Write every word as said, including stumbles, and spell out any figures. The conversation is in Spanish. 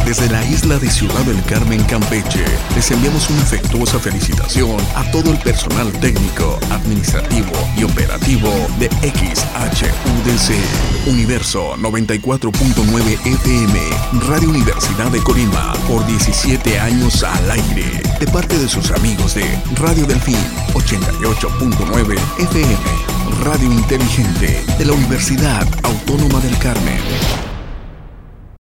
Desde la isla de Ciudad del Carmen, Campeche, les enviamos una afectuosa felicitación a todo el personal técnico, administrativo y operativo de X H U D C. Universo noventa y cuatro punto nueve F M, Radio Universidad de Colima, por diecisiete años al aire, de parte de sus amigos de Radio Delfín ochenta y ocho punto nueve F M, Radio Inteligente de la Universidad Autónoma del Carmen.